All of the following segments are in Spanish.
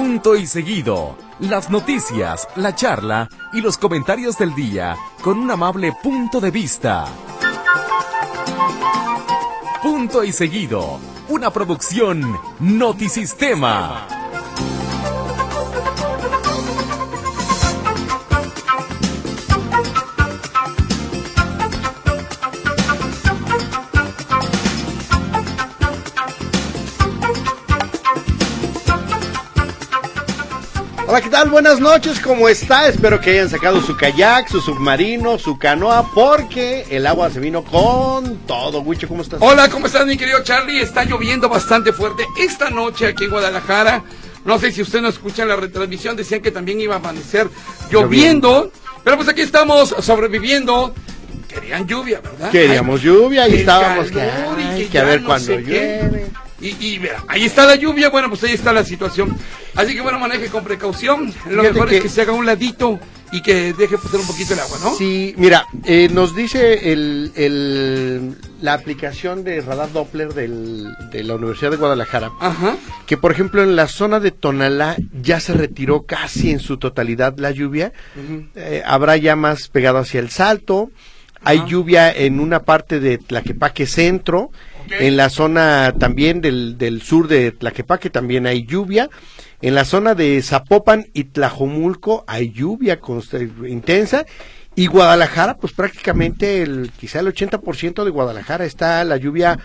Punto y seguido. Las noticias, la charla y los comentarios del día con un amable punto de vista. Punto y seguido. Una producción Notisistema. Hola, ¿qué tal? Buenas noches, ¿cómo está? Espero que hayan sacado su kayak, su submarino, su canoa, porque el agua se vino con todo. Huicho, ¿cómo estás? Hola, ¿cómo estás, mi querido Charlie? Está lloviendo bastante fuerte esta noche aquí en Guadalajara. No sé si usted no escucha en la retransmisión, decían que también iba a amanecer lloviendo. Pero pues aquí estamos sobreviviendo. Querían lluvia, ¿verdad? Queríamos lluvia y estábamos que a ver no cuándo sé llueve. Y vea, ahí está la lluvia, bueno, pues ahí está la situación. Así que bueno, maneje con precaución. Lo mejor es que se haga un ladito y que deje pasar un poquito el agua, ¿no? Sí, mira, nos dice la aplicación de radar Doppler de la Universidad de Guadalajara. Ajá. Que por ejemplo en la zona de Tonalá ya se retiró casi en su totalidad la lluvia. Habrá ya más pegado hacia el Salto. Hay lluvia en una parte de Tlaquepaque Centro. Okay. En la zona también del sur de Tlaquepaque también hay lluvia. En la zona de Zapopan y Tlajomulco hay lluvia intensa. Y Guadalajara, pues prácticamente quizá el 80% de Guadalajara está la lluvia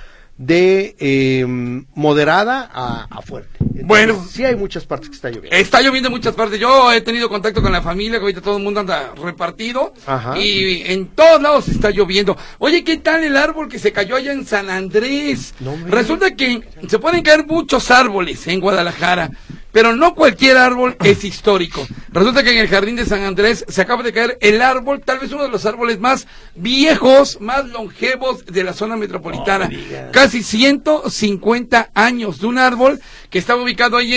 de moderada a fuerte. Entonces, bueno, sí hay muchas partes que está lloviendo. Está lloviendo en muchas partes. Yo he tenido contacto con la familia, que ahorita todo el mundo anda repartido. Ajá. Y en todos lados está lloviendo. Oye, ¿qué tal el árbol que se cayó allá en San Andrés? No, resulta que se pueden caer muchos árboles en Guadalajara, pero no cualquier árbol es histórico. Resulta que en el jardín de San Andrés se acaba de caer el árbol, tal vez uno de los árboles más viejos, más longevos de la zona metropolitana. Casi 150 años de un árbol que estaba ubicado ahí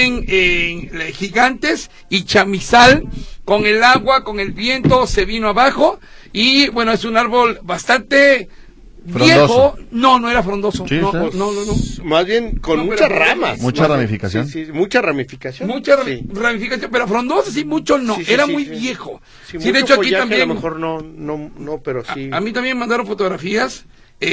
en Gigantes y Chamizal. Con el agua, con el viento, se vino abajo. Y bueno, es un árbol bastante viejo. No era frondoso. ¿Sí, no. Más bien con muchas ramas. Mucha ramificación. Sí, mucha ramificación. Ramificación, pero frondoso sí, mucho no. Era muy viejo. Sí, de hecho aquí también. A lo mejor no, pero sí. A mí también mandaron fotografías,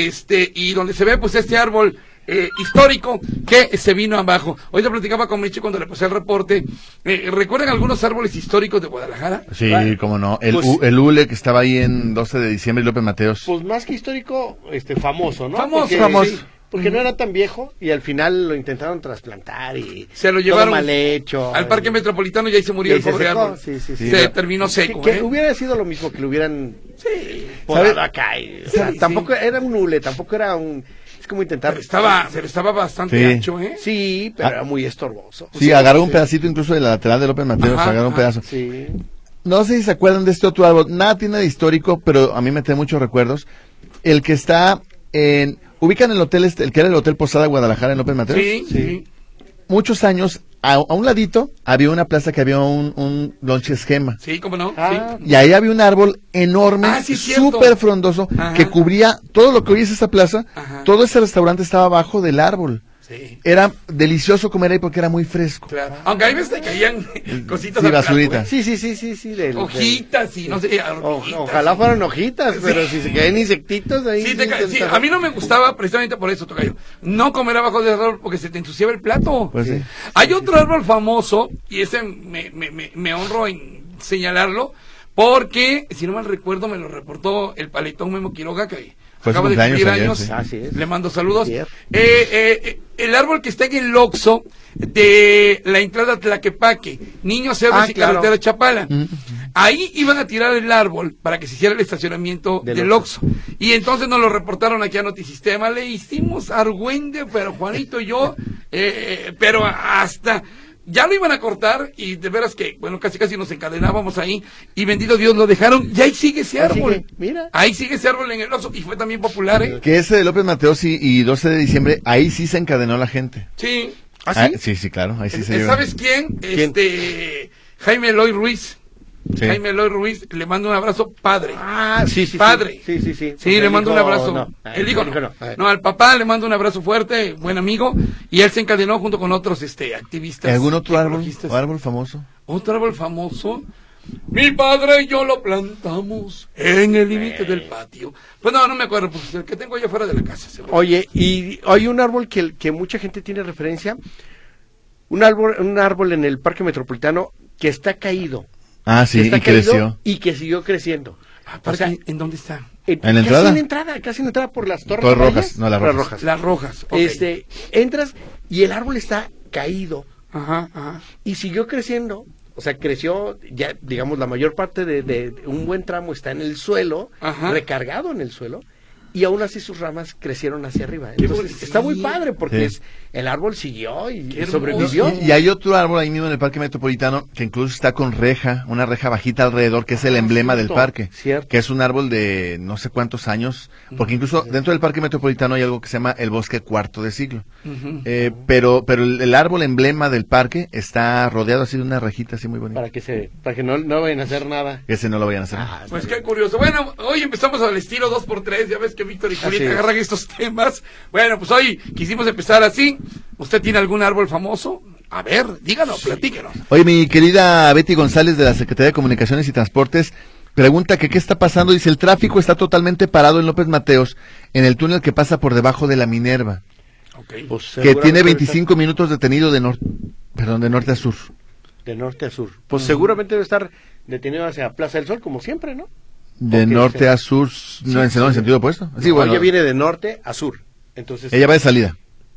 y donde se ve pues este árbol histórico que se vino abajo. Hoy te platicaba con Meche cuando le pasé el reporte. ¿Recuerdan algunos árboles históricos de Guadalajara? Sí, cómo no. El hule que estaba ahí en 12 de diciembre y López Mateos. Pues más que histórico, famoso, ¿no? Famoso. Sí, porque no era tan viejo y al final lo intentaron trasplantar y se lo llevaron todo mal hecho. Al Parque Metropolitano y ahí se murió el pobre árbol. Sí. Se terminó seco. Que hubiera sido lo mismo que lo hubieran podado acá. Tampoco era un hule, tampoco era un... Es como intentar... Pero estaba bastante ancho, ¿eh? Sí, pero era muy estorboso. Sí, agarró un pedacito incluso de la lateral de López Mateos, agarró un pedazo. Sí. No sé si se acuerdan de este otro árbol, nada tiene de histórico, pero a mí me trae muchos recuerdos. El que está ubican el hotel, el que era el Hotel Posada Guadalajara en López Mateos. Sí. Muchos años, a un ladito, había una plaza que había un lonche esquema. Sí, cómo no. Sí. Y ahí había un árbol enorme, súper frondoso, que cubría todo lo que hoy es esa plaza. Ajá. Todo ese restaurante estaba abajo del árbol. Sí. Era delicioso comer ahí porque era muy fresco. Claro. Aunque hay veces que caían cositas. Sí, basurita. Sí. Hojitas y no sé. Ojalá fueran hojitas, pero si se caen insectitos ahí. Sí, a mí no me gustaba precisamente por eso, tocayo. No comer abajo del árbol porque se te ensuciaba el plato. Pues sí. Hay otro árbol famoso, y ese me honro en señalarlo, porque, si no mal recuerdo, me lo reportó el paletón Memo Quiroga, que acaba de cumplir años. Sí. Así es. Le mando saludos. El árbol que está en el Oxxo de la entrada a Tlaquepaque, Niños Héroes y Carretera Chapala. Ahí iban a tirar el árbol para que se hiciera el estacionamiento del Oxxo. Y entonces nos lo reportaron aquí a Notisistema. Le hicimos argüende, pero Juanito y yo, pero hasta... Ya lo iban a cortar y de veras que, bueno, casi nos encadenábamos ahí y bendito Dios lo dejaron y ahí sigue ese árbol. Mira. Ahí sigue ese árbol en el Oxxo y fue también popular, ¿eh? Que ese de López Mateos y 12 de diciembre, ahí sí se encadenó la gente. Sí. ¿Ah, sí? Sí, claro, ahí sí se ¿Sabes quién? Jaime Eloy Ruiz. Sí. Jaime Eloy Ruiz, le mando un abrazo, padre. Sí. Padre. Sí. Sí, le mando un abrazo. El hijo no. No, al papá le mando un abrazo fuerte, buen amigo, y él se encadenó junto con otros activistas. ¿Algún otro árbol famoso? ¿Otro árbol famoso? Mi padre y yo lo plantamos en el límite del patio. Pues no me acuerdo, pues el que tengo allá afuera de la casa. Seguro. Oye, y hay un árbol que mucha gente tiene referencia, un árbol en el Parque Metropolitano que está caído. Sí, y creció. Y que siguió creciendo. O sea, ¿en dónde está? ¿En la entrada? Casi en la entrada por las Torres Rojas. No, las Rojas. Las Rojas. Okay. Entras y el árbol está caído. Ajá. Y siguió creciendo. O sea, creció, ya digamos, la mayor parte de un buen tramo está en el suelo, recargado en el suelo, y aún así sus ramas crecieron hacia arriba. Entonces, está muy padre porque el árbol siguió y sobrevivió. Y hay otro árbol ahí mismo en el Parque Metropolitano que incluso está con una reja bajita alrededor, que es el emblema del parque, que es un árbol de no sé cuántos años, porque incluso dentro del Parque Metropolitano hay algo que se llama el bosque cuarto de siglo. Pero el árbol emblema del parque está rodeado así de una rejita así muy bonita. Para que no vayan a hacer nada. Ese no lo vayan a hacer. Pues qué curioso. Bueno, hoy empezamos al estilo 2x3, ya ves que Víctor y Julieta agarran estos temas. Bueno, pues hoy quisimos empezar así. ¿Usted tiene algún árbol famoso? A ver, díganos, platíquenos. Oye, mi querida Betty González de la Secretaría de Comunicaciones y Transportes pregunta que qué está pasando. Dice, el tráfico está totalmente parado en López Mateos, en el túnel que pasa por debajo de la Minerva. Pues, que tiene 25 minutos detenido de norte a sur. De norte a sur. Pues seguramente debe estar detenido hacia Plaza del Sol, como siempre, ¿no? De norte a sur, no en sentido opuesto. Sí, bueno. Ella viene de norte a sur. Entonces, ella va de salida.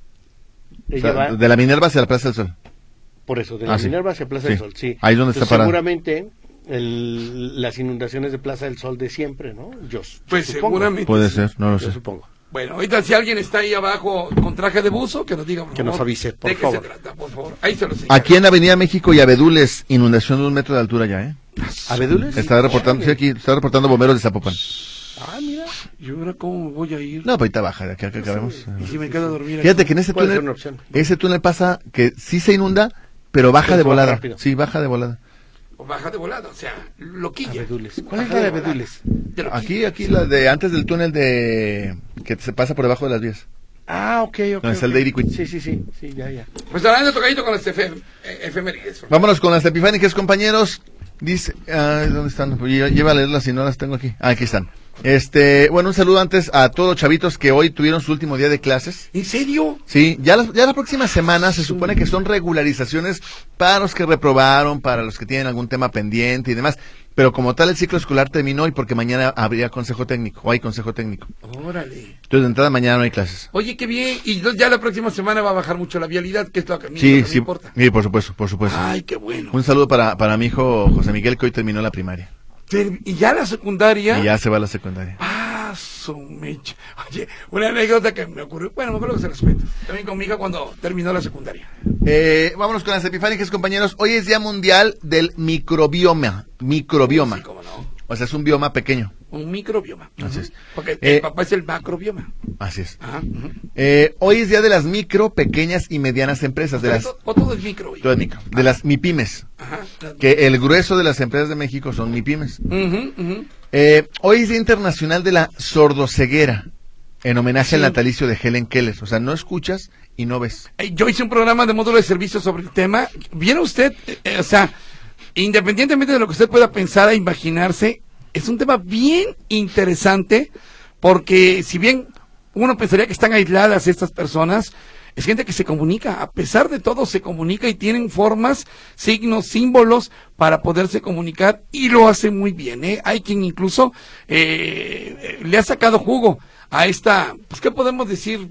De la Minerva hacia la Plaza del Sol. Por eso, de la Minerva hacia Plaza del Sol, sí. Ahí es donde está parado. Seguramente las inundaciones de Plaza del Sol de siempre, ¿no? Pues seguramente. Puede ser, no lo sé. Supongo. Bueno, ahorita si alguien está ahí abajo con traje de buzo, que nos diga, por favor. Que nos avise, por favor. ¿De qué se trata, por favor? Ahí se lo sé. Aquí en Avenida México y Abedules, inundación de 1 metro de altura ya, ¿Abedules? Está reportando bomberos de Zapopan. Mira, ¿yo ahora cómo voy a ir? No, pues ahorita baja, de aquí a que acabemos. ¿Y si me quedo a dormir? Fíjate que en ese túnel pasa que sí se inunda, pero baja de volada. Sí, baja de volada. O baja de volada, o sea, loquilla. Abedules. ¿Cuál es la de Abedules? Aquí la de antes del túnel que se pasa por debajo de las vías. Ok. Donde está el Dairy Queen. Sí, ya. Pues hablando de tocadito con las efemérides. Vámonos con las epifánicas, compañeros. Dice, ¿dónde están? Lleva a leerlas si no las tengo aquí. Aquí están. Bueno, un saludo antes a todos los chavitos que hoy tuvieron su último día de clases. ¿En serio? Sí, ya la próxima semana se supone que son regularizaciones para los que reprobaron, para los que tienen algún tema pendiente y demás. Pero como tal el ciclo escolar terminó y porque mañana habría consejo técnico, o hay consejo técnico. Órale. Entonces de entrada mañana no hay clases. Oye, qué bien. Y ya la próxima semana va a bajar mucho la vialidad, que es lo que a mí me importa. Sí, por supuesto. Ay, qué bueno. Un saludo para mi hijo José Miguel, que hoy terminó la primaria. ¿Y ya la secundaria? Y ya se va a la secundaria. Su mecha. Oye, una anécdota que me ocurrió, bueno, me acuerdo que se las cuento. También con mi hija cuando terminó la secundaria. Vámonos con las epifánicas, compañeros. Hoy es Día Mundial del Microbioma. Sí, cómo no. O sea, es un bioma pequeño. Un microbioma. Así es. Porque el papá es el macrobioma. Así es. Ajá. Hoy es Día de las micro, pequeñas y medianas empresas. Todo es micro. Todo es micro. De las MIPYMES. Ajá. Que el grueso de las empresas de México son MIPYMES. Hoy es Día Internacional de la Sordoceguera, en homenaje al natalicio de Helen Keller. O sea, no escuchas y no ves. Yo hice un programa de módulo de servicio sobre el tema. ¿Viera usted? O sea, independientemente de lo que usted pueda pensar e imaginarse, es un tema bien interesante, porque si bien uno pensaría que están aisladas estas personas, es gente que se comunica, a pesar de todo se comunica y tienen formas, signos, símbolos para poderse comunicar y lo hace muy bien, Hay quien incluso le ha sacado jugo a esta, pues ¿qué podemos decir?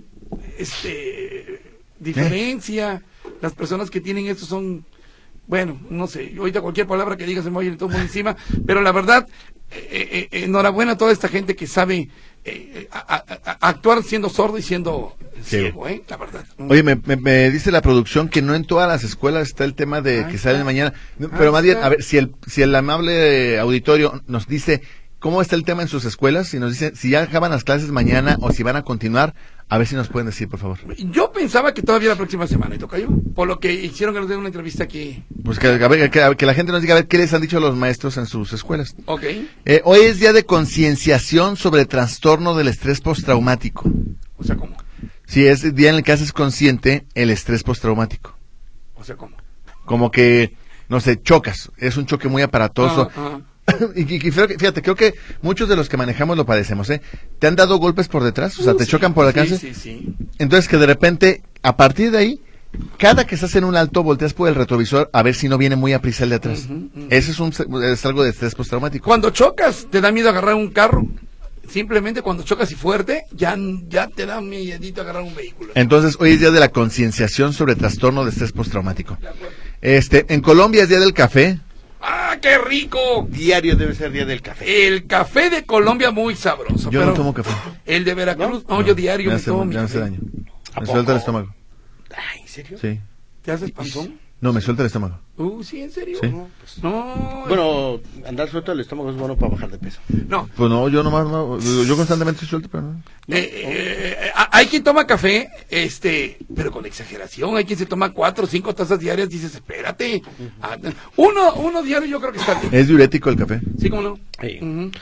Diferencia. Las personas que tienen esto son, bueno, no sé, ahorita cualquier palabra que diga se me oye todo mundo encima, pero la verdad, enhorabuena a toda esta gente que sabe actuar siendo sordo y siendo ciego, la verdad. Oye, me dice la producción que no en todas las escuelas está el tema de que salen mañana, pero más bien, a ver, si el amable auditorio nos dice cómo está el tema en sus escuelas, si nos dice si ya acaban las clases mañana o si van a continuar, A ver si nos pueden decir, por favor. Yo pensaba que todavía la próxima semana, tocayo, por lo que hicieron que nos den una entrevista aquí. Pues que la gente nos diga a ver qué les han dicho los maestros en sus escuelas. Ok. Hoy es día de concienciación sobre trastorno del estrés postraumático. O sea, ¿cómo? Sí, es el día en el que haces consciente el estrés postraumático. O sea, ¿cómo? Como que, no sé, chocas. Es un choque muy aparatoso. Y fíjate, creo que muchos de los que manejamos lo padecemos, ¿eh? ¿Te han dado golpes por detrás? O sea, ¿te chocan por alcance? Sí. Entonces que de repente, a partir de ahí, cada que estás en un alto, volteas por el retrovisor a ver si no viene muy a prisa el de atrás. Ese es algo de estrés postraumático. Cuando chocas, te da miedo agarrar un carro. Simplemente cuando chocas y fuerte, ya te da miedito agarrar un vehículo. Entonces, hoy es día de la concienciación sobre trastorno de estrés postraumático. En Colombia es día del café. ¡Ah, qué rico! Diario debe ser día del café. El café de Colombia muy sabroso. Yo no tomo café. El de Veracruz, no, yo diario me tomo mi café. Me hace daño. Me suelta el estómago. Ay, ¿en serio? Sí. ¿Te haces panzón? No, me suelta el estómago. ¿Sí, en serio? Sí. No. Bueno, andar suelto el estómago es bueno para bajar de peso. No. Pues no, yo nomás no. Yo constantemente estoy suelto, pero no. Hay quien toma café, pero con exageración. Hay quien se toma 4 o 5 tazas diarias. Dices, espérate. Uno diario yo creo que está bien. ¿Es diurético el café? Sí, ¿cómo no? Sí.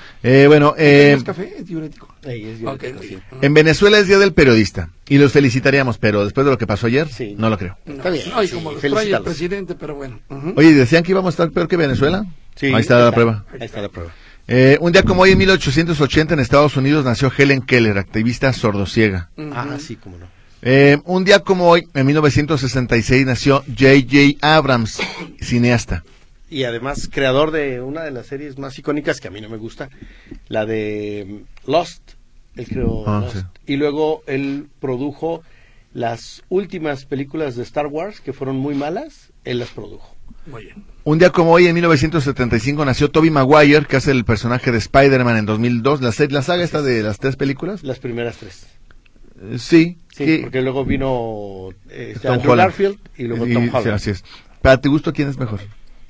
¿Es café? ¿Es diurético? Es diurético, Okay. sí. En Venezuela es día del periodista. Y los felicitaríamos, pero después de lo que pasó ayer, Sí. no lo creo. Está bien. No, y como los trae el presidente, pero bueno. Oye, ¿decían que íbamos a estar peor que Venezuela? Sí, Ahí está la prueba. Ahí está la prueba. Un día como hoy, en 1880, en Estados Unidos, nació Helen Keller, activista sordociega. Sí, cómo no. Un día como hoy, en 1966, nació J.J. Abrams, cineasta. Y además, creador de una de las series más icónicas que a mí no me gusta, la de Lost. Él creó Lost. Sí. Y luego él produjo las últimas películas de Star Wars, que fueron muy malas, él las produjo. Muy bien. Un día como hoy, en 1975, nació Tobey Maguire, que hace el personaje de Spider-Man en 2002. La saga esta de las 3 películas. Las primeras 3. Sí. Porque luego vino Tom Andrew Holland. Garfield y luego Tom Holland. Sí, así es. Para tu gusto, ¿quién es mejor?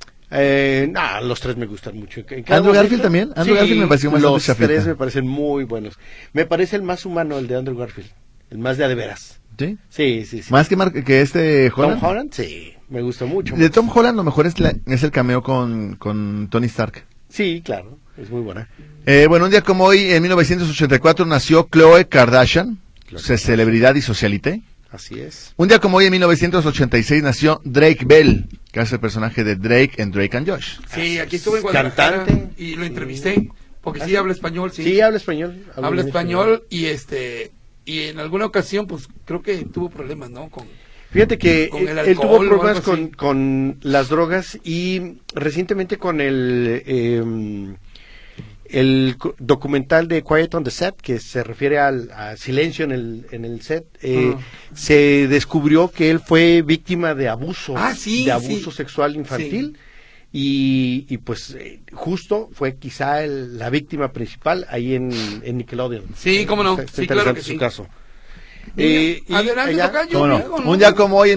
Los 3 me gustan mucho. ¿Andrew Garfield también? Andrew Garfield me pareció más los chafita. 3 me parecen muy buenos. Me parece el más humano el de Andrew Garfield. El más de veras. ¿Sí? Sí. ¿Más que Holland? Tom Holland, sí. Me gusta mucho. De Tom Holland, lo mejor es el cameo con Tony Stark. Sí, claro. Es muy buena. Un día como hoy, en 1984, nació Khloe Kardashian, celebridad y socialité. Así es. Un día como hoy, en 1986, nació Drake Bell, que hace el personaje de Drake en Drake and Josh. Sí, aquí estuve en Guadalajara. Cantante. Y lo entrevisté, porque sí habla español, sí. Sí, habla español. Habla español y y en alguna ocasión, pues, creo que tuvo problemas, ¿no? Fíjate que él tuvo problemas con las drogas y recientemente con el documental de Quiet on the Set, que se refiere a silencio en el set, se descubrió que él fue víctima de abuso, sexual infantil. Sí. Y pues justo fue quizá la víctima principal ahí en Nickelodeon. Sí, cómo no. Sí, claro que sí. Su caso. Adelante, tocayo, no. Un día como hoy en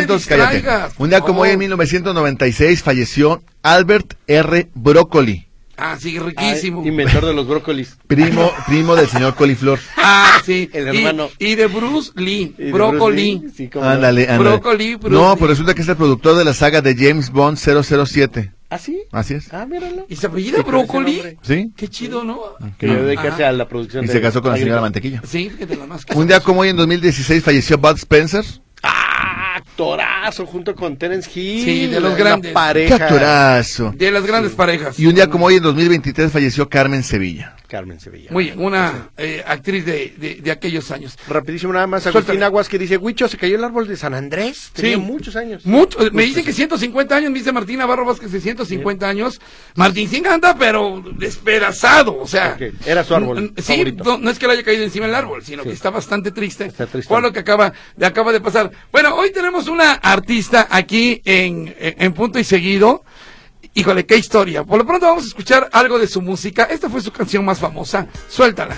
1996 falleció Albert R. Broccoli. Ah, sí, riquísimo. Inventor de los brócolis. Primo del señor Coliflor. Ah, sí. El hermano. Y de Bruce Lee. Brócoli. Sí, ándale. Brócoli. No, pues resulta que es el productor de la saga de James Bond 007. ¿Ah, sí? Así es. Ah, míralo. ¿Y se apellida Brócoli? Sí. Qué chido, ¿no? Quería dedicarse a la producción. Y se casó con la señora Mantequilla. Sí, fíjate la más. Un día como hoy en 2016 falleció Bud Spencer. Actorazo junto con Terence Hill. Sí, de los grandes. Pareja. ¡Qué actorazo! De las grandes parejas. Y un día como hoy en 2023 falleció Carmen Sevilla. Muy bien, una actriz de aquellos años. Rapidísimo nada más, Agustín Aguas que dice, Huicho, se cayó el árbol de San Andrés. Tenía muchos años. Me dicen que 150 años, me dice Martín Navarro Vázquez de 150 años. Martín sí anda, pero despedazado, o sea. Okay. Era su árbol favorito. No es que le haya caído encima el árbol, sino que está bastante triste. Está triste. Por lo que acaba de pasar. Bueno, hoy tenemos una artista aquí en Punto y Seguido. Híjole, qué historia. Por lo pronto vamos a escuchar algo de su música. Esta fue su canción más famosa. Suéltala.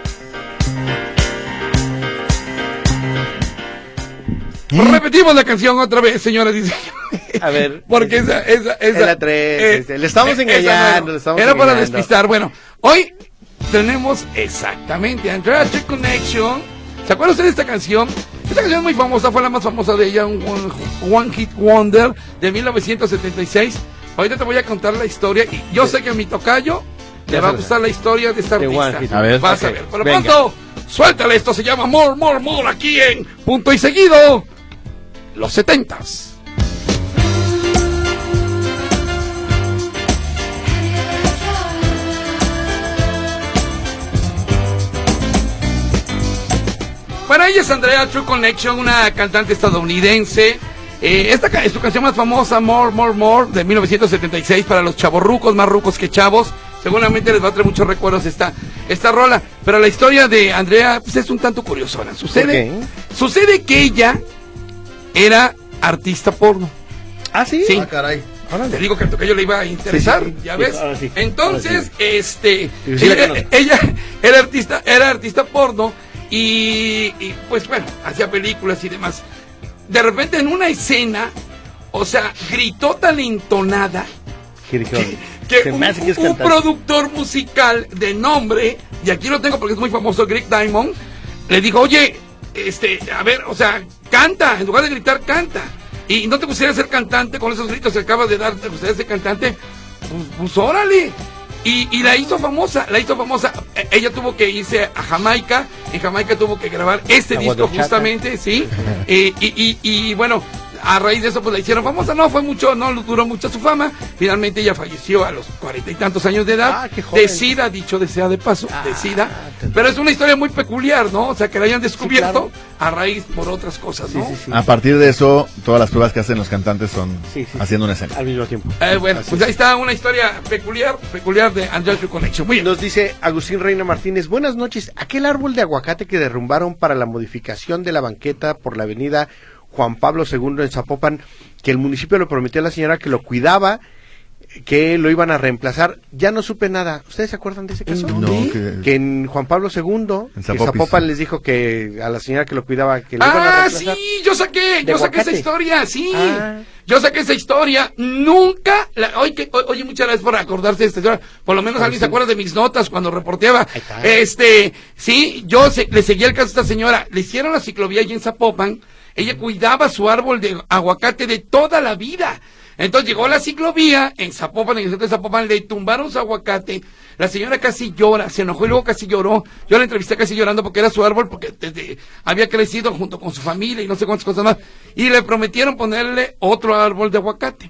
Repetimos la canción otra vez, señores. Dice. A ver. Porque esa es la 3. Le estamos engañando. Era para despistar. Bueno, hoy tenemos exactamente Andrea Connection. ¿Se acuerdan ustedes de esta canción? Esta canción es muy famosa, fue la más famosa de ella, un One Hit Wonder de 1976. Ahorita te voy a contar la historia y yo sé que a mi tocayo le va a gustar la historia de esta artista. A ver. Vas a ver. Por lo pronto, suéltale, esto se llama More, More, More, aquí en Punto y Seguido, los 70s. Bueno, ella es Andrea True Connection, una cantante estadounidense. Esta es su canción más famosa, More, More, More, de 1976, para los chavorrucos, más rucos que chavos. Seguramente les va a traer muchos recuerdos esta rola. Pero la historia de Andrea pues, es un tanto curiosona. Sucede que ella era artista porno. ¿Ah, sí? Sí. Ah, caray. Te digo que al tocayo le iba a interesar, sí, ¿ya ves? Sí. Entonces, Sí, ella era artista porno y pues bueno, hacía películas y demás. De repente en una escena, o sea, gritó tan entonada que un productor musical de nombre, y aquí lo tengo porque es muy famoso, Greg Diamond, le dijo, oye, a ver, o sea, canta, en lugar de gritar, canta. Y no te gustaría ser cantante con esos gritos que acabas de dar, te gustaría ser cantante, pues órale. Y la hizo famosa. Ella tuvo que irse a Jamaica, en Jamaica tuvo que grabar este disco justamente, ¿sí? Y bueno, a raíz de eso pues la hicieron famosa, no duró mucho su fama, finalmente ella falleció a los 40 y tantos años de edad, de SIDA, dicho sea de paso, de SIDA, pero es una historia muy peculiar, ¿no? O sea, que la hayan descubierto a raíz por otras cosas, ¿no? Sí. A partir de eso, todas las pruebas que hacen los cantantes son haciendo una escena. Al mismo tiempo. Bueno, pues ahí está una historia peculiar de Andrea True Connection. Muy bien. Nos dice Agustín Reina Martínez, buenas noches, aquel árbol de aguacate que derrumbaron para la modificación de la banqueta por la avenida Juan Pablo II en Zapopan, que el municipio le prometió a la señora que lo cuidaba, que lo iban a reemplazar, ya no supe nada. ¿Ustedes se acuerdan de ese caso? No, que en Juan Pablo II, que Zapopan les dijo que a la señora que lo cuidaba, que lo iban a reemplazar. Sí, yo saqué esa historia, sí. Yo saqué esa historia, nunca, oye, muchas gracias por acordarse de esta historia, por lo menos alguien se acuerda de mis notas cuando reporteaba, sí, le seguía el caso a esta señora, le hicieron la ciclovía allí en Zapopan, ella cuidaba su árbol de aguacate de toda la vida. Entonces llegó la ciclovía en Zapopan, en el centro de Zapopan, le tumbaron su aguacate, la señora casi llora, se enojó y luego casi lloró. Yo la entrevisté casi llorando porque era su árbol, porque había crecido junto con su familia y no sé cuántas cosas más. Y le prometieron ponerle otro árbol de aguacate.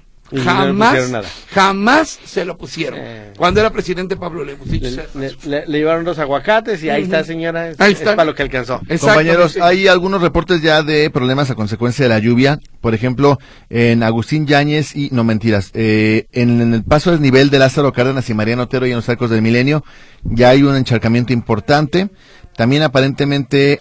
Jamás se lo pusieron. Cuando era presidente Pablo Lemus. Le llevaron los aguacates y ahí está, señora. Ahí está. Es para lo que alcanzó. Compañeros, hay algunos reportes ya de problemas a consecuencia de la lluvia. Por ejemplo, en Agustín Yáñez en el paso del nivel de Lázaro Cárdenas y Mariano Otero y en los Arcos del Milenio, ya hay un encharcamiento importante. También aparentemente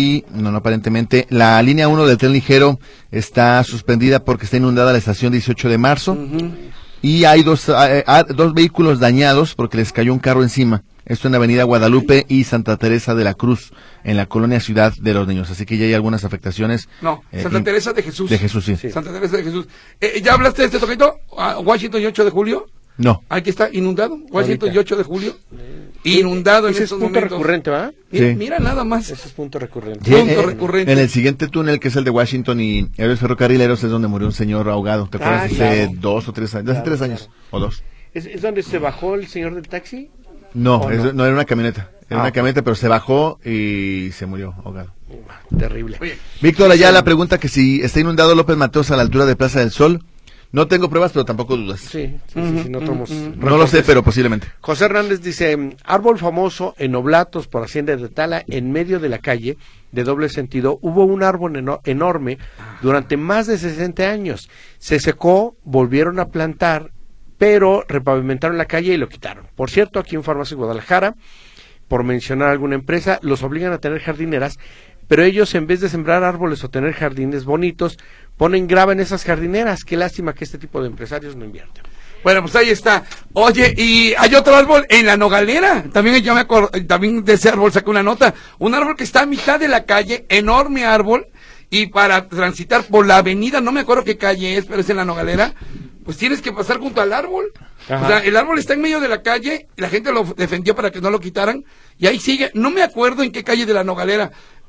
la línea 1 del tren ligero está suspendida porque está inundada la estación 18 de marzo. Y hay dos vehículos dañados porque les cayó un carro encima. Esto en la avenida Guadalupe y Santa Teresa de la Cruz, en la colonia Ciudad de los Niños. Así que ya hay algunas afectaciones. No, Santa Teresa de Jesús. De Jesús, sí. Santa Teresa de Jesús. ¿Ya hablaste de este toquito? ¿Washington y 8 de julio? No. Aquí está, inundado. Washington y 8 de julio. Inundado en estos momentos. Ese es punto recurrente, ¿verdad? Mira nada más. Ese es punto recurrente. Recurrente. En el siguiente túnel, que es el de Washington y Héroes Ferrocarrileros, es donde murió un señor ahogado. ¿Te acuerdas? Hace 2 o 3 años. Hace 3 años. O 2. ¿Es donde se bajó el señor del taxi? No, no era una camioneta. Era una camioneta, pero se bajó y se murió ahogado. Terrible. Oye, Víctor, allá la pregunta que si está inundado López Mateos a la altura de Plaza del Sol. No tengo pruebas, pero tampoco dudas. Sí, no tomamos. No lo sé, pero posiblemente. José Hernández dice, árbol famoso en Oblatos por Hacienda de Tala, en medio de la calle, de doble sentido, hubo un árbol enorme durante más de 60 años. Se secó, volvieron a plantar, pero repavimentaron la calle y lo quitaron. Por cierto, aquí en Farmacia Guadalajara, por mencionar alguna empresa, los obligan a tener jardineras, pero ellos en vez de sembrar árboles o tener jardines bonitos, ponen grava en esas jardineras. Qué lástima que este tipo de empresarios no invierten. Bueno, pues ahí está. Oye, y hay otro árbol en la Nogalera. También yo me acuerdo, también de ese árbol saqué una nota. Un árbol que está a mitad de la calle, enorme árbol, y para transitar por la avenida, no me acuerdo qué calle es, pero es en la Nogalera, pues tienes que pasar junto al árbol. Ajá. O sea, el árbol está en medio de la calle, la gente lo defendió para que no lo quitaran, y ahí sigue. No me acuerdo en qué calle de la Nogalera.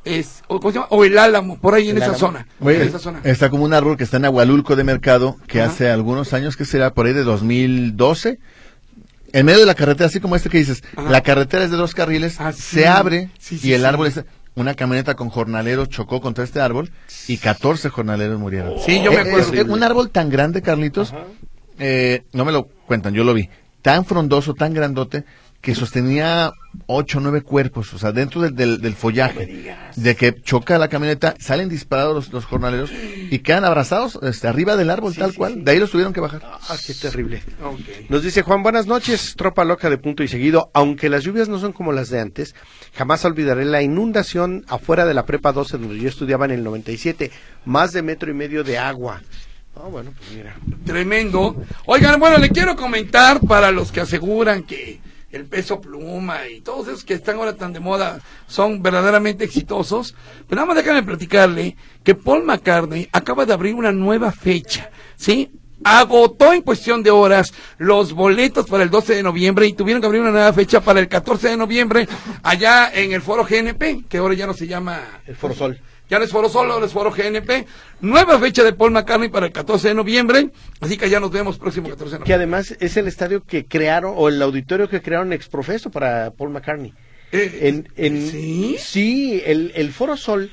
¿cómo se llama? O el álamo, por ahí en esa zona. Oye, está como un árbol que está en Agualulco de Mercado, que hace algunos años, que será por ahí de 2012, en medio de la carretera, así como que dices, la carretera es de 2 carriles, se abre y el árbol es... Una camioneta con jornaleros chocó contra este árbol y 14 jornaleros murieron. Sí, yo me acuerdo. Es un árbol tan grande, Carlitos, no me lo cuentan, yo lo vi, tan frondoso, tan grandote, que sostenía 8 o 9 cuerpos, o sea, dentro del follaje, de que choca la camioneta, salen disparados los jornaleros y quedan abrazados arriba del árbol, tal cual. De ahí los tuvieron que bajar. Qué terrible. Nos dice Juan, buenas noches, tropa loca de Punto y Seguido. Aunque las lluvias no son como las de antes, jamás olvidaré la inundación afuera de la Prepa 12, donde yo estudiaba en el 97, más de 1.5 metros de agua. Bueno, pues mira. Tremendo. Oigan, bueno, le quiero comentar para los que aseguran que el Peso Pluma y todos esos que están ahora tan de moda son verdaderamente exitosos, pero nada más déjame platicarle que Paul McCartney acaba de abrir una nueva fecha, ¿sí? Agotó en cuestión de horas los boletos para el 12 de noviembre y tuvieron que abrir una nueva fecha para el 14 de noviembre allá en el Foro GNP, que ahora ya no se llama el Foro Sol. Ya no es Foro Sol, ahora es Foro GNP. Nueva fecha de Paul McCartney para el 14 de noviembre. Así que ya nos vemos próximo 14 de noviembre. Que además es el estadio que crearon, o el auditorio que crearon ex profeso para Paul McCartney. ¿Sí? Sí, el Foro Sol,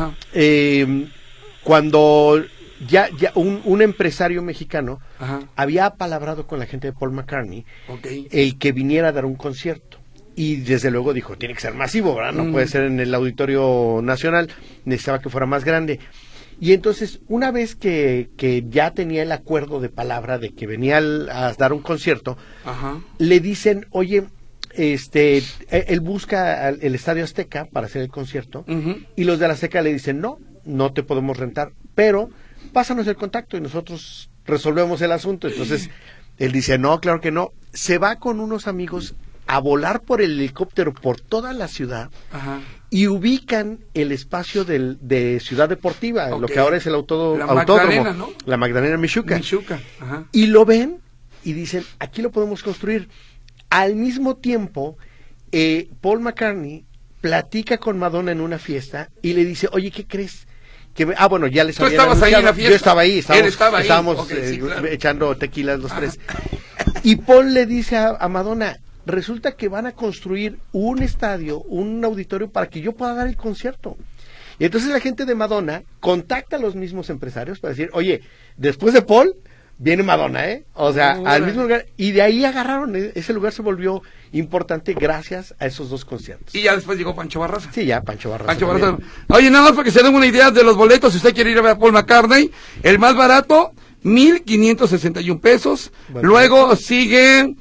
cuando ya un empresario mexicano había apalabrado con la gente de Paul McCartney el que viniera a dar un concierto. Y desde luego dijo, tiene que ser masivo, ¿verdad? No puede ser en el Auditorio Nacional, necesitaba que fuera más grande. Y entonces, una vez que ya tenía el acuerdo de palabra de que venía a dar un concierto, le dicen, oye, él busca el Estadio Azteca para hacer el concierto, y los de la Azteca le dicen, no te podemos rentar, pero pásanos el contacto y nosotros resolvemos el asunto. Entonces, él dice, no, claro que no. Se va con unos amigos a volar por el helicóptero por toda la ciudad y ubican el espacio de Ciudad Deportiva, lo que ahora es el autódromo, ¿no? La Magdalena Michuca. Y lo ven y dicen, aquí lo podemos construir. Al mismo tiempo, Paul McCartney platica con Madonna en una fiesta y le dice, oye, ¿qué crees? Bueno, ya les había anunciado. Ahí en la fiesta. Yo estaba ahí, estábamos claro. echando tequilas los tres. Y Paul le dice a Madonna, resulta que van a construir un estadio, un auditorio para que yo pueda dar el concierto. Y entonces la gente de Madonna contacta a los mismos empresarios para decir, oye, después de Paul viene Madonna, O sea, al mismo lugar. Y de ahí agarraron, ese lugar se volvió importante gracias a esos 2 conciertos. Y ya después llegó Pancho Barraza. Sí, ya Pancho Barraza. Oye, nada más para que se den una idea de los boletos, si usted quiere ir a ver a Paul McCartney, el más barato, 1,561 pesos. Bueno, luego sigue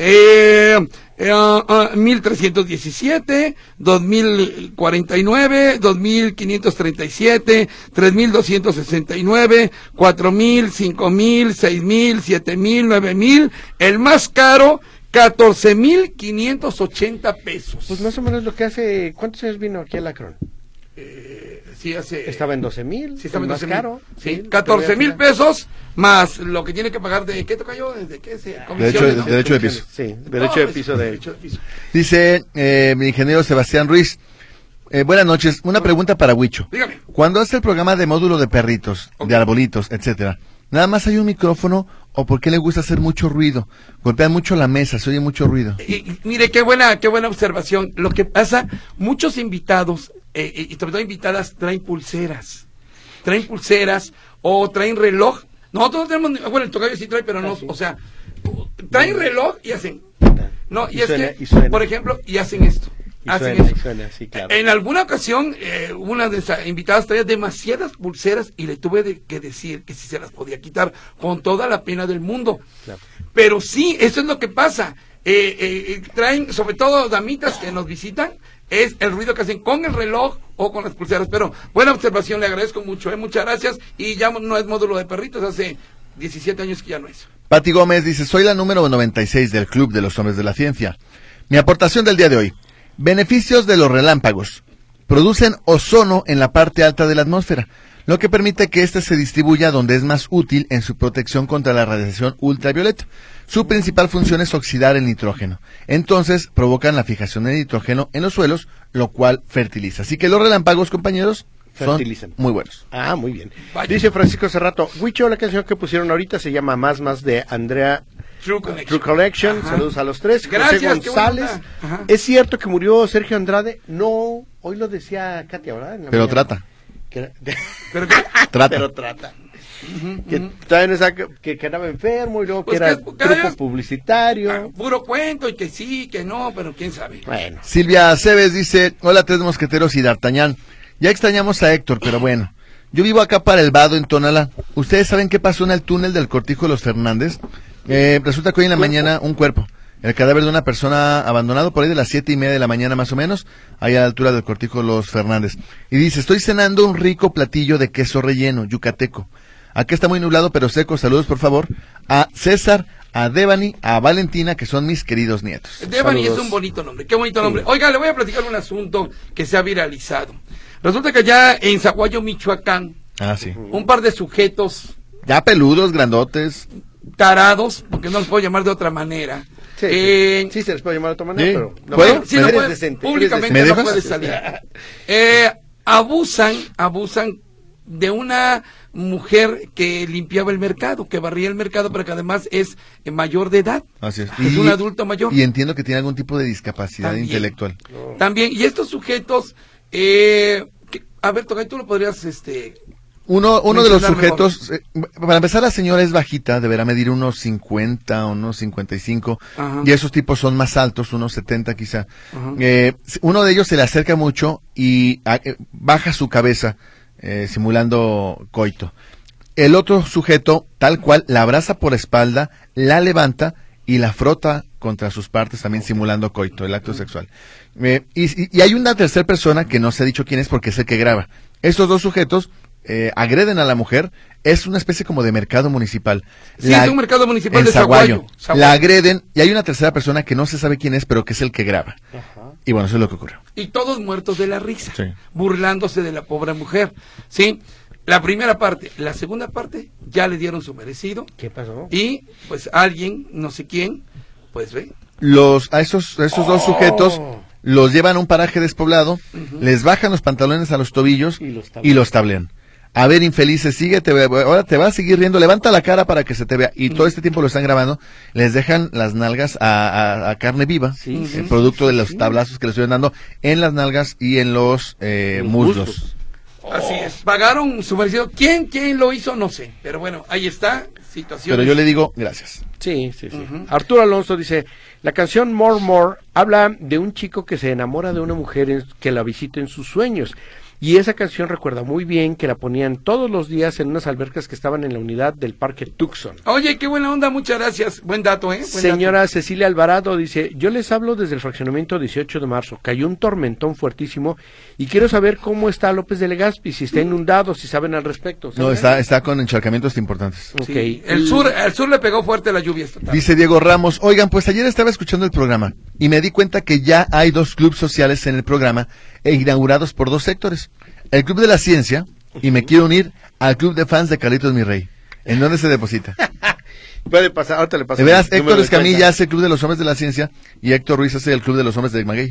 1,317, 2,049, 2,537, 3,269, 4,000, 5,000, 6,000, 7,000, 9,000. El más caro, 14,580 pesos. Pues más o menos lo que hace. ¿Cuántos años vino aquí a Lacron? Sí, estaba en 12,000. Sí, estaba en 12,000. Caro. Sí, 14,000 pesos más lo que tiene que pagar de ¿qué toca yo? ¿De qué? Derecho de piso. Sí, derecho de piso. Dice mi ingeniero Sebastián Ruiz. Buenas noches. Una pregunta para Huicho. Dígame. Cuando hace el programa de módulo de perritos, de arbolitos, etcétera, ¿nada más hay un micrófono o por qué le gusta hacer mucho ruido? Golpean mucho la mesa, se oye mucho ruido. Mire, qué buena observación. Lo que pasa, muchos invitados y sobre todo invitadas traen pulseras o traen reloj. Nosotros no tenemos, bueno, el tocayo sí trae, pero no, o sea, traen reloj y hacen, por ejemplo, y hacen esto. Suena, sí, claro. En alguna ocasión, una de esas invitadas traía demasiadas pulseras y le tuve que decir que si se las podía quitar con toda la pena del mundo. Claro. Pero sí, eso es lo que pasa. Traen, sobre todo damitas que nos visitan, es el ruido que hacen con el reloj o con las pulseras. Pero buena observación, le agradezco mucho, muchas gracias. Y ya no es módulo de perritos, hace 17 años que ya no es. Pati Gómez dice, soy la número 96 del Club de los Hombres de la Ciencia. Mi aportación del día de hoy: beneficios de los relámpagos. Producen ozono en la parte alta de la atmósfera, lo que permite que éste se distribuya donde es más útil en su protección contra la radiación ultravioleta. Su principal función es oxidar el nitrógeno. Entonces, provocan la fijación de nitrógeno en los suelos, lo cual fertiliza. Así que los relámpagos, compañeros, son muy buenos. Ah, muy bien. Vaya. Dice Francisco Cerrato, Huicho, la canción que pusieron ahorita se llama Más de Andrea True Collection. Saludos a los tres. Gracias, José González. ¿Es cierto que murió Sergio Andrade? No, hoy lo decía Katia, ¿verdad? Pero trata. Pero trata. Que también que quedaba enfermo y luego pues que era grupo publicitario. Puro cuento y que sí, que no, pero quién sabe. Bueno. Silvia Aceves dice, hola Tres Mosqueteros y D'Artagnan. Ya extrañamos a Héctor, pero bueno. Yo vivo acá para el Vado, en Tonalá. ¿Ustedes saben qué pasó en el túnel del Cortijo de los Fernández? Resulta que hoy en la mañana un cuerpo. El cadáver de una persona abandonado por ahí de las 7:30 de la mañana más o menos, ahí a la altura del Cortijo de los Fernández. Y dice, estoy cenando un rico platillo de queso relleno, yucateco. Aquí está muy nublado pero seco. Saludos por favor a César, a Devani, a Valentina, que son mis queridos nietos. Devani es un bonito nombre, qué bonito nombre. Oiga, le voy a platicar un asunto que se ha viralizado. Resulta que allá en Zaguayo, Michoacán, un par de sujetos ya peludos, grandotes, tarados, porque no los puedo llamar de otra manera. Sí, se les puede llamar de otra manera, pero no puedo. Sí, no puede, públicamente no puede salir. Abusan de una mujer que limpiaba el mercado, que barría el mercado, pero que además es mayor de edad. Así es. Es un adulto mayor. Y entiendo que tiene algún tipo de discapacidad intelectual. También, y estos sujetos, a ver, Tocay, tú lo podrías, Uno de los sujetos, para empezar, la señora es bajita, deberá medir unos 50, unos 55, y esos tipos son más altos, unos 70 quizá. Uno de ellos se le acerca mucho y baja su cabeza, simulando coito. El otro sujeto, tal cual, la abraza por la espalda, la levanta y la frota contra sus partes, también simulando coito, el acto sexual. Y hay una tercera persona que no se ha dicho quién es porque es el que graba. Estos dos sujetos agreden a la mujer. Es una especie como de mercado municipal. Sí, es un mercado municipal de Zaguayo. La agreden y hay una tercera persona que no se sabe quién es, pero que es el que graba. Y bueno, eso es lo que ocurrió. Y todos muertos de la risa, burlándose de la pobre mujer. Sí, la primera parte. La segunda parte ya le dieron su merecido. ¿Qué pasó? Y pues alguien, no sé quién, pues ve. A esos dos sujetos los llevan a un paraje despoblado, les bajan los pantalones a los tobillos y los tablean. A ver, infelices, ahora te vas a seguir riendo, levanta la cara para que se te vea. Y todo este tiempo lo están grabando, les dejan las nalgas a carne viva, el producto de los tablazos que les estuvieron dando en las nalgas y en los muslos. Así es, pagaron su merecido. ¿Quién lo hizo? No sé, pero bueno, ahí está, situación. Pero yo le digo, gracias. Sí. Arturo Alonso dice, la canción More More habla de un chico que se enamora de una mujer que la visita en sus sueños. Y esa canción recuerda muy bien que la ponían todos los días en unas albercas que estaban en la unidad del Parque Tucson. Oye, qué buena onda, muchas gracias. Buen dato, Señora Cecilia Alvarado dice, yo les hablo desde el fraccionamiento 18 de marzo. Cayó un tormentón fuertísimo y quiero saber cómo está López de Legazpi, si está inundado, si saben al respecto. ¿Saben? No, está con encharcamientos importantes. Sí. El sur le pegó fuerte la lluvia esta tarde. Dice Diego Ramos, oigan, pues ayer estaba escuchando el programa y me di cuenta que ya hay 2 clubes sociales en el programa inaugurados por 2 sectores. El Club de la Ciencia, y me quiero unir al Club de Fans de Carlitos Mi Rey. ¿En dónde se deposita? Puede pasar, ahorita le paso. De veras, Héctor Escamilla hace el Club de los Hombres de la Ciencia y Héctor Ruiz hace el Club de los Hombres de Maguey.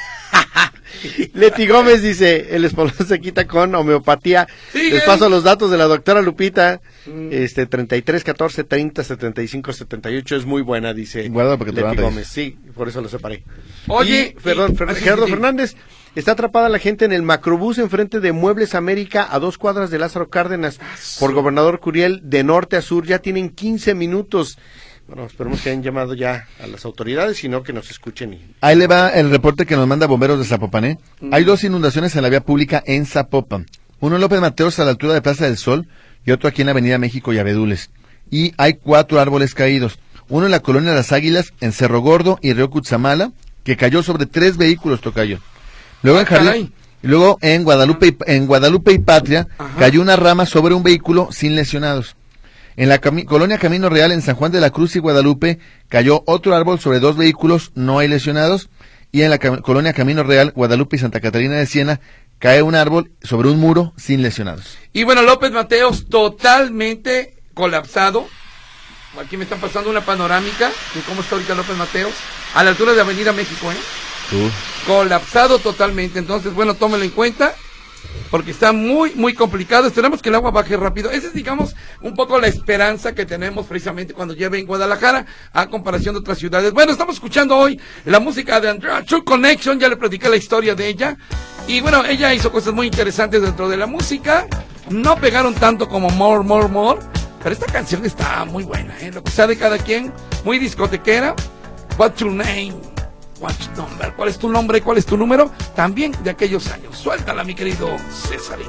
Leti Gómez dice, el espolón se quita con homeopatía. Sí, les paso los datos de la doctora Lupita. 33 14 30 75 78 es muy buena, dice Leti Gómez. Sí, por eso lo separé. Oye, Gerardo Fernández. Está atrapada la gente en el macrobús enfrente de Muebles América a 2 cuadras de Lázaro Cárdenas por Gobernador Curiel de norte a sur. Ya tienen 15 minutos. Bueno, esperemos que hayan llamado ya a las autoridades, sino que nos escuchen. Ahí le va el reporte que nos manda Bomberos de Zapopan. Hay 2 inundaciones en la vía pública en Zapopan. Uno en López Mateos a la altura de Plaza del Sol y otro aquí en la Avenida México y Abedules. Y hay 4 árboles caídos. Uno en la Colonia Las Águilas, en Cerro Gordo y Río Cutzamala, que cayó sobre 3 vehículos, tocayo. Luego en Jardín, y luego en Guadalupe y Patria cayó una rama sobre un vehículo sin lesionados. En la colonia Camino Real en San Juan de la Cruz y Guadalupe cayó otro árbol sobre 2 vehículos, no hay lesionados. Y en la colonia Camino Real, Guadalupe y Santa Catarina de Siena cae un árbol sobre un muro sin lesionados. Y bueno, López Mateos totalmente colapsado. Aquí me están pasando una panorámica de cómo está ahorita López Mateos a la altura de Avenida México, Colapsado totalmente. Entonces, bueno, tómelo en cuenta, porque está muy, muy complicado. Esperamos que el agua baje rápido. Esa es, digamos, un poco la esperanza que tenemos precisamente cuando llueve en Guadalajara, a comparación de otras ciudades. Bueno, estamos escuchando hoy la música de Andrea True Connection, ya le platiqué la historia de ella. Y bueno, ella hizo cosas muy interesantes dentro de la música. No pegaron tanto como More, pero esta canción está muy buena, lo que sea de cada quien, muy discotequera. What's your name? What's your number? ¿Cuál es tu nombre? ¿Cuál es tu número? También de aquellos años. Suéltala, mi querido Césarín.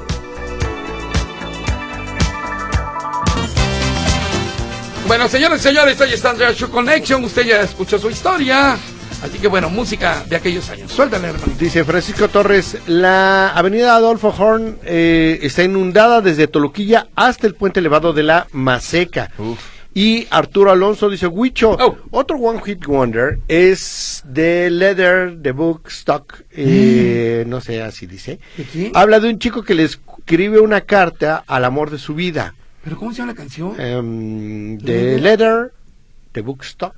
Bueno, señores, ahí está Andrea True Connection. Usted ya escuchó su historia. Así que bueno, música de aquellos años. Suéltale, hermano. Dice Francisco Torres, la avenida Adolfo Horn está inundada desde Toluquilla hasta el puente elevado de la Maseca. Y Arturo Alonso dice, Huicho, otro One Hit Wonder es de Leather, The Book, Stock, no sé, así dice. ¿Qué? Habla de un chico que le escribe una carta al amor de su vida. ¿Pero cómo se llama la canción? De Leather, The Book, Stock,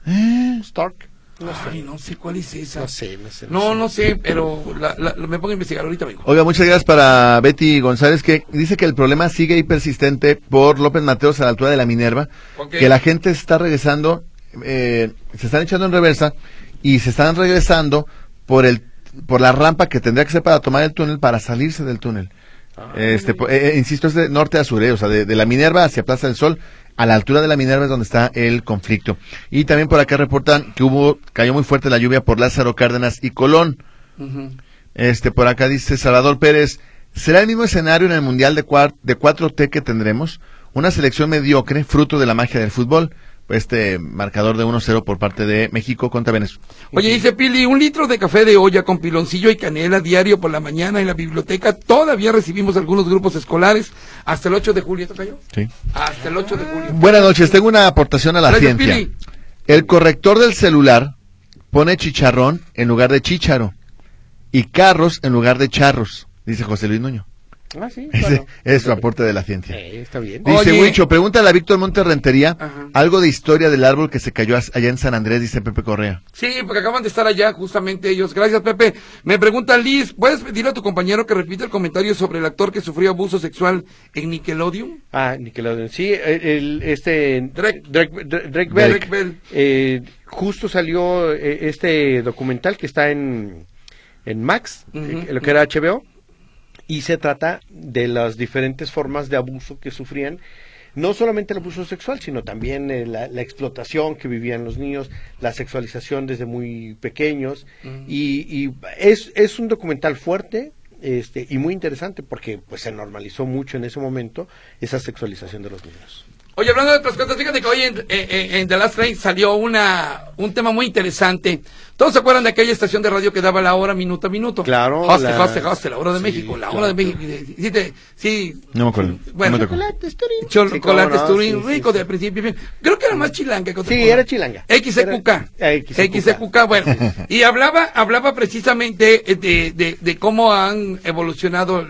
No sé cuál es esa. No sé, pero me pongo a investigar ahorita, vengo. Oiga, muchas gracias para Betty González, que dice que el problema sigue ahí persistente por López Mateos a la altura de la Minerva, que la gente se está regresando, se están echando en reversa y se están regresando por la rampa que tendría que ser para tomar el túnel, para salirse del túnel. Insisto, es de norte a sur, o sea, de la Minerva hacia Plaza del Sol. A la altura de la Minerva es donde está el conflicto. Y también por acá reportan que cayó muy fuerte la lluvia por Lázaro Cárdenas y Colón. Por acá dice Salvador Pérez, ¿será el mismo escenario en el Mundial de 4T que tendremos? Una selección mediocre, fruto de la magia del fútbol. Marcador de 1-0 por parte de México contra Venezuela. Oye, dice Pili, 1 litro de café de olla con piloncillo y canela diario por la mañana en la biblioteca. Todavía recibimos algunos grupos escolares hasta el 8 de julio. ¿Esto cayó? Sí. Hasta el 8 de julio. Buenas noches, tengo una aportación a la Gracias, ciencia. Pili. El corrector del celular pone chicharrón en lugar de chícharo y carros en lugar de charros, dice José Luis Nuño. Sí, Ese es su aporte de la ciencia. Está bien. Dice Huicho, pregúntale a Víctor Monte Rentería algo de historia del árbol que se cayó allá en San Andrés, dice Pepe Correa. Sí, porque acaban de estar allá justamente ellos. Gracias, Pepe. Me pregunta Liz, ¿puedes pedirle a tu compañero que repita el comentario sobre el actor que sufrió abuso sexual en Nickelodeon? Nickelodeon, sí, Drake Bell. Justo salió este documental que está en Max, lo que era HBO. Y se trata de las diferentes formas de abuso que sufrían, no solamente el abuso sexual, sino también la explotación que vivían los niños, la sexualización desde muy pequeños, y es un documental fuerte y muy interesante porque pues se normalizó mucho en ese momento esa sexualización de los niños. Oye, hablando de otras cosas, fíjate que hoy en The Last Train salió un tema muy interesante. ¿Todos se acuerdan de aquella estación de radio que daba la hora minuto a minuto? Claro. Hoste, la hora de México, la hora de México. Sí. No me acuerdo. Bueno, chocolate Turín, rico de principio. Creo que era más chilanga que otra cosa. Sí, era chilanga. XQK, bueno. Y hablaba precisamente de cómo han evolucionado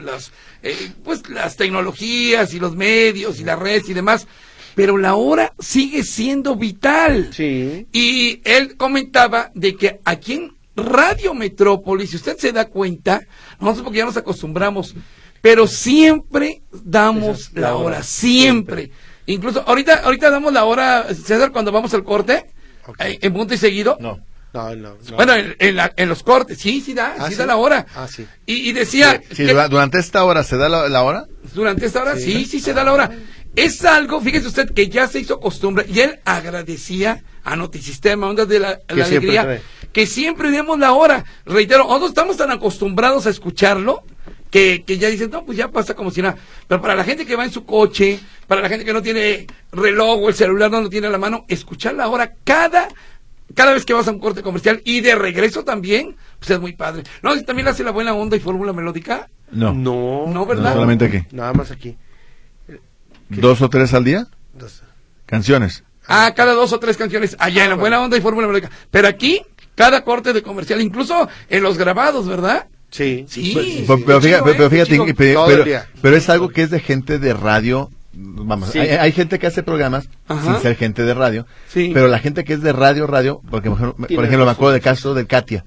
las tecnologías y los medios y las redes y demás. Pero la hora sigue siendo vital. Sí. Y él comentaba de que aquí en Radio Metrópolis, si usted se da cuenta, nosotros porque ya nos acostumbramos, pero siempre damos la hora, siempre. Incluso ahorita damos la hora, César, cuando vamos al corte, en punto y seguido. No. Bueno, en los cortes, sí da la hora. Sí. Y decía... Sí, ¿durante esta hora se da la hora? Durante esta hora, sí se da la hora. Es algo, fíjese usted, que ya se hizo costumbre, y él agradecía a Notisistema, Ondas de la Alegría, que siempre demos la hora. Reitero, nosotros estamos tan acostumbrados a escucharlo, que ya dicen, no, pues ya pasa como si nada. Pero para la gente que va en su coche, para la gente que no tiene reloj o el celular no lo tiene a la mano, escuchar la hora cada vez que vas a un corte comercial y de regreso también, pues es muy padre. ¿No? Si también hace la buena onda y fórmula melódica. No, ¿verdad? No, solamente aquí. Nada más aquí. ¿2 o 3 al día? 2. Canciones. Cada 2 o 3 canciones, allá en la buena onda y fórmula melódica. Pero aquí, cada corte de comercial, incluso en los grabados, ¿verdad? Sí. Pero fíjate, pero es algo que es de gente de radio. Vamos, hay gente que hace programas sin ser gente de radio, pero la gente que es de radio, porque por ejemplo me acuerdo del caso de Katia,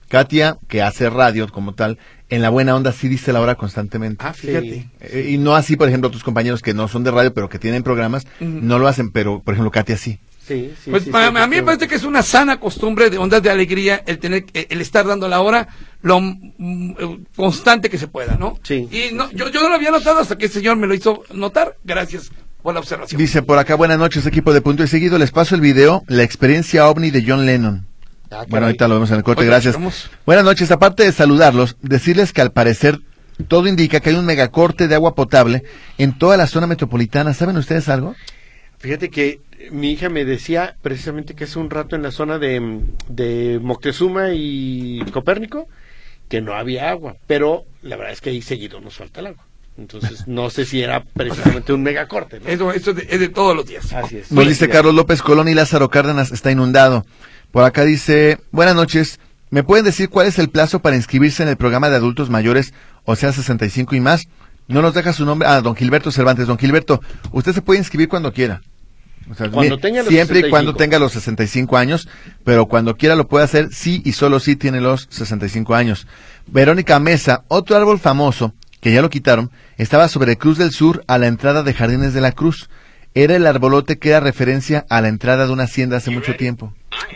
Katia, que hace radio como tal, en La Buena Onda sí dice la hora constantemente. Ah, fíjate. Y no así, por ejemplo, otros compañeros que no son de radio, pero que tienen programas, no lo hacen, pero, por ejemplo, Katia sí. Sí, a mí me parece que es una sana costumbre de Ondas de Alegría el estar dando la hora lo constante que se pueda, ¿no? Sí. Y no, yo no lo había notado hasta que el señor me lo hizo notar. Gracias por la observación. Dice por acá, buenas noches, equipo de Punto y Seguido. Les paso el video, la experiencia ovni de John Lennon. Bueno, ahorita lo vemos en el corte, gracias. Buenas noches, aparte de saludarlos, decirles que al parecer todo indica que hay un megacorte de agua potable en toda la zona metropolitana. ¿Saben ustedes algo? Fíjate que mi hija me decía precisamente que hace un rato en la zona de Moctezuma y Copérnico que no había agua, pero la verdad es que ahí seguido nos falta el agua. Entonces no sé si era precisamente un megacorte, ¿no? Eso es de todos los días. Así es. Nos dice Carlos López Colón y Lázaro Cárdenas está inundado. Por acá dice, buenas noches, ¿me pueden decir cuál es el plazo para inscribirse en el programa de adultos mayores, o sea 65 y más? No nos deja su nombre. Don Gilberto Cervantes. Don Gilberto, usted se puede inscribir cuando quiera. O sea, siempre y cuando tenga los 65 años, pero cuando quiera lo puede hacer, sí y solo sí tiene los 65 años. Verónica Mesa, otro árbol famoso, que ya lo quitaron, estaba sobre Cruz del Sur a la entrada de Jardines de la Cruz. Era el arbolote que era referencia a la entrada de una hacienda hace mucho tiempo.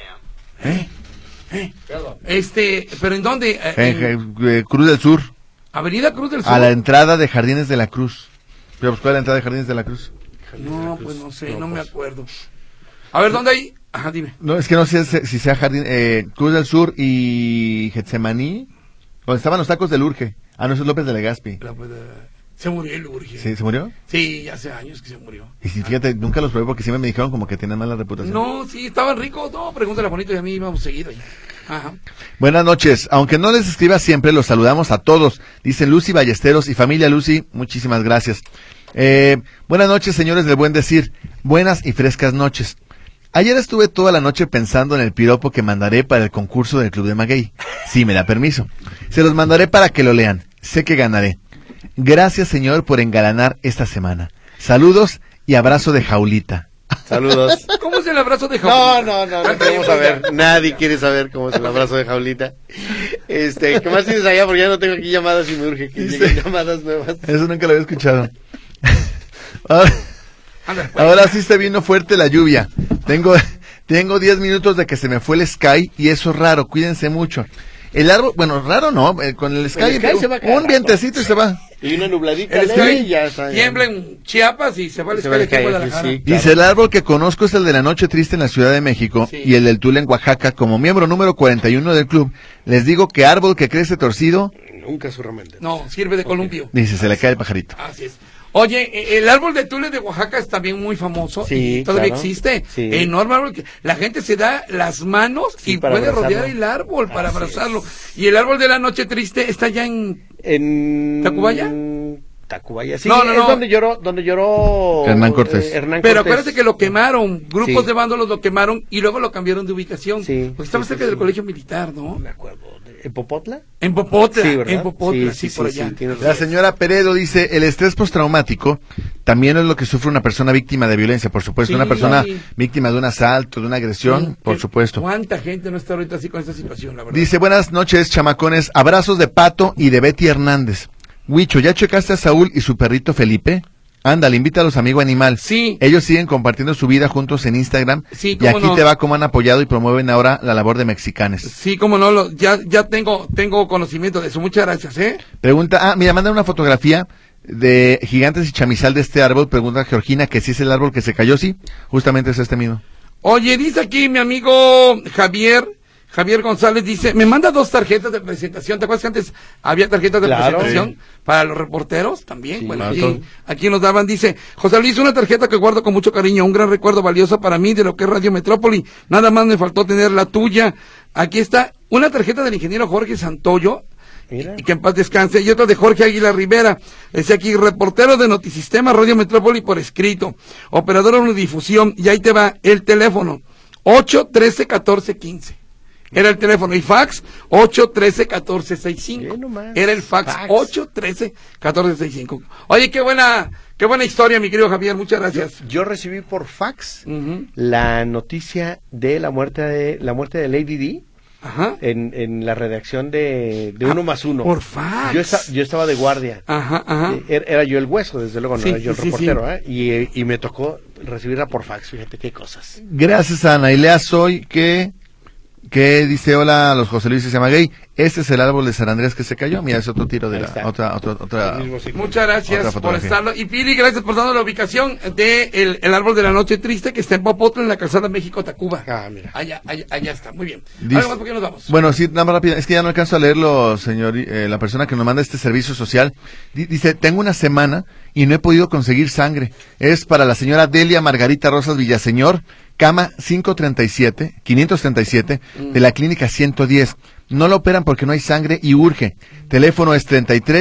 ¿Pero en dónde? Cruz del Sur. Avenida Cruz del Sur. A la entrada de Jardines de la Cruz. ¿Pero cuál es la entrada de Jardines de la Cruz? No, pues no sé, no me acuerdo. A ver, ¿dónde hay? Ajá, dime. No, es que no sé si sea Cruz del Sur y Getsemaní, donde estaban los tacos del Urge. Ah, no, eso es López de Legazpi. Se murió el Urge. ¿Sí, se murió? Sí, hace años que se murió. Y si fíjate, nunca los probé porque siempre me dijeron como que tenían mala reputación. No, sí, estaban ricos. No, pregúntale a Bonito y a mí íbamos seguido ahí. Ajá. Buenas noches. Aunque no les escriba siempre, los saludamos a todos. Dicen Lucy Ballesteros y familia Lucy, muchísimas gracias. Buenas noches, señores del buen decir. Buenas y frescas noches. Ayer estuve toda la noche pensando en el piropo que mandaré para el concurso del Club de Maguey. Si me da permiso. Se los mandaré para que lo lean. Sé que ganaré. Gracias, señor, por engalanar esta semana. Saludos y abrazo de jaulita. Saludos. ¿Cómo es el abrazo de jaulita? No queremos saber. Nadie quiere saber cómo es el abrazo de jaulita. ¿Qué más tienes allá? Porque ya no tengo aquí llamadas y me urge que lleguen llamadas nuevas. Eso nunca lo había escuchado. Ahora sí está viendo fuerte la lluvia. Tengo 10 minutos de que se me fue el Sky y eso es raro. Cuídense mucho. El árbol, bueno, raro no, con el Sky un vientecito y se va. Y una nubladita. El Sky tiembla en Chiapas y se va el Sky de aquí a Guadalajara. Sí, claro. Dice, el árbol que conozco es el de la Noche Triste en la Ciudad de México y el del Tule en Oaxaca. Como miembro número 41 del club, les digo que árbol que crece torcido nunca es su remedio. No, sirve de columpio. Dice, se le cae el pajarito. Así es. Oye, el árbol de Tule de Oaxaca es también muy famoso. Sí, y todavía claro. existe. Sí. Enorme árbol. La gente se da las manos y puede rodear el árbol para abrazarlo. Y el árbol de la Noche Triste está allá en ¿Tacubaya? Tacubaya, sí, no. Es donde lloró Hernán Cortés. Pero acuérdate que lo quemaron, grupos de vándalos lo quemaron y luego lo cambiaron de ubicación. Sí, porque estaba cerca del colegio militar, ¿no? Me acuerdo. ¿En Popotla? En Popotla, Sí, ¿verdad? en Popotla, Sí, por allá. La señora Peredo dice, el estrés postraumático también es lo que sufre una persona víctima de violencia, por supuesto. Una persona víctima de un asalto, de una agresión, por supuesto. ¿Cuánta gente no está ahorita así con esta situación, la verdad? Dice, buenas noches, chamacones, abrazos de Pato y de Betty Hernández. Huicho, ¿ya checaste a Saúl y su perrito Felipe? Ándale, invítalos a Amigo Animal. Sí. Ellos siguen compartiendo su vida juntos en Instagram. Sí, y aquí te va cómo han apoyado y promueven ahora la labor de Mexicanes. Sí, cómo no, ya tengo conocimiento de eso. Muchas gracias, Pregunta, mira, mandan una fotografía de gigantes y chamizal de este árbol. Pregunta Georgina que si es el árbol que se cayó. Sí, justamente es este mismo. Oye, dice aquí mi amigo Javier González, dice, me manda 2 tarjetas de presentación. ¿Te acuerdas que antes había tarjetas de presentación para los reporteros? También, sí, bueno, aquí nos daban, dice, José Luis, una tarjeta que guardo con mucho cariño, un gran recuerdo valioso para mí de lo que es Radio Metrópoli. Nada más me faltó tener la tuya. Aquí está una tarjeta del ingeniero Jorge Santoyo, y que en paz descanse, y otra de Jorge Águila Rivera. Dice aquí, reportero de Notisistema Radio Metrópoli por escrito, operador de difusión, y ahí te va el teléfono, 813-1415. Era el teléfono, y fax 813-1465. Era el fax 813-1465. Oye, qué buena historia, mi querido Javier, muchas gracias. Yo recibí por fax la noticia de la muerte de Lady Di en la redacción de Uno Más Uno. Por fax. Yo estaba de guardia. Era yo el hueso, desde luego, no era yo el reportero, y me tocó recibirla por fax, fíjate qué cosas. Gracias a Nailea Soy, que dice: hola, los José Luis se llama gay. Este es el árbol de San Andrés que se cayó. Mira, es otro tiro de la otra. Muchas gracias por estarlo. Y Pili, gracias por darnos la ubicación de el árbol de la noche triste, que está en Popotla, en la calzada México-Tacuba. Mira. Allá está, muy bien. Dice, ¿por qué nos vamos? Bueno, sí, nada más rápido. Es que ya no alcanzo a leerlo, señor, la persona que nos manda este servicio social. Dice: tengo una semana y no he podido conseguir sangre. Es para la señora Delia Margarita Rosas Villaseñor, cama 537 de la clínica 110. No la operan porque no hay sangre y urge. Teléfono es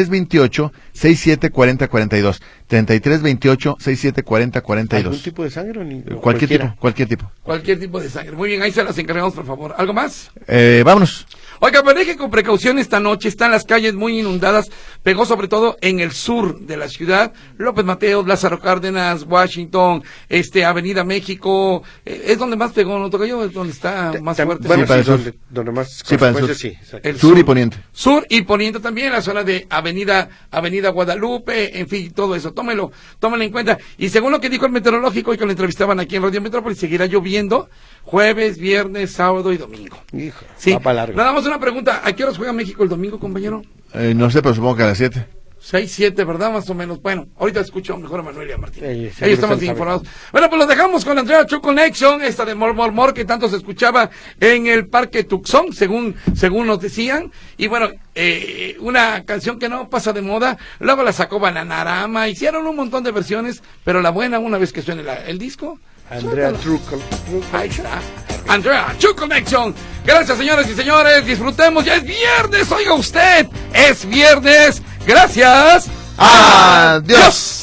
3328-674042. 3328-674042. ¿Algún tipo de sangre? Cualquier tipo. Cualquier tipo de sangre. Muy bien, ahí se las encargamos, por favor. ¿Algo más? Vámonos. Oiga, maneje con precaución esta noche. Están las calles muy inundadas. Pegó sobre todo en el sur de la ciudad. López Mateos, Lázaro Cárdenas, Washington, Avenida México. Es donde más pegó, ¿no? Tocayo, es donde está más fuerte. Bueno, sí, donde más consecuencias, sí. El sur y poniente. Sur y poniente también, la zona de Avenida Guadalupe, en fin, todo eso. Tómelo en cuenta. Y según lo que dijo el meteorológico y que lo entrevistaban aquí en Radio Metrópolis, seguirá lloviendo jueves, viernes, sábado y domingo. Hijo, sí. Va para largo. Nada más una pregunta. ¿A qué horas juega México el domingo, compañero? No sé, pero supongo que a las 7. 6, 7, ¿verdad? Más o menos. Bueno, ahorita escucho mejor a Manuel y a Martín. Ellos estamos informados. Bueno, pues los dejamos con Andrea True Connection, esta de More, que tanto se escuchaba en el Parque Tucson, según nos decían. Y bueno, una canción que no pasa de moda. Luego la sacó Bananarama. Hicieron un montón de versiones, pero la buena, una vez que suene el disco. Andrea True Ahí está. Andrea True Connection. Gracias, señores y señores. Disfrutemos. Ya es viernes, oiga usted. Es viernes. Gracias. Adiós.